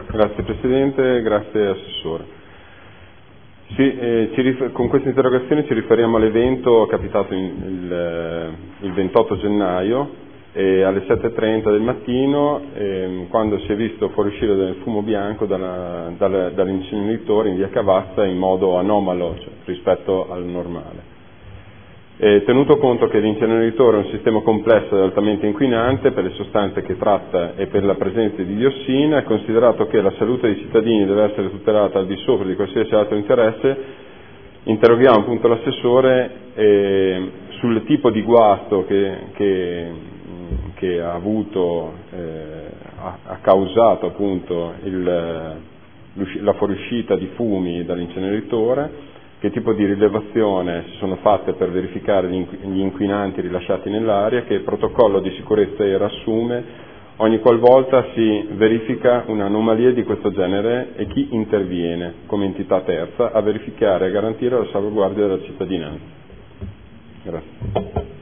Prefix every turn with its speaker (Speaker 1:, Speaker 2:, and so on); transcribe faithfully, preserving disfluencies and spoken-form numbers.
Speaker 1: Grazie Presidente, grazie Assessore. Sì, eh, ci rif- con questa interrogazione ci riferiamo all'evento capitato in, il, eh, il ventotto gennaio eh, alle sette e trenta del mattino, eh, quando si è visto fuoriuscire del fumo bianco dalla, dalla, dall'inceneritore in via Cavazza in modo anomalo, cioè, rispetto al normale. E tenuto conto che l'inceneritore è un sistema complesso ed altamente inquinante per le sostanze che tratta e per la presenza di diossina, considerato che la salute dei cittadini deve essere tutelata al di sopra di qualsiasi altro interesse, interroghiamo appunto l'assessore eh, sul tipo di guasto che, che, che ha avuto, eh, ha, ha causato appunto il, la fuoriuscita di fumi dall'inceneritore, che tipo di rilevazione si sono fatte per verificare gli inquinanti rilasciati nell'aria, che protocollo di sicurezza era assume ogni qualvolta si verifica un'anomalia di questo genere e chi interviene come entità terza a verificare e a garantire la salvaguardia della cittadinanza. Grazie.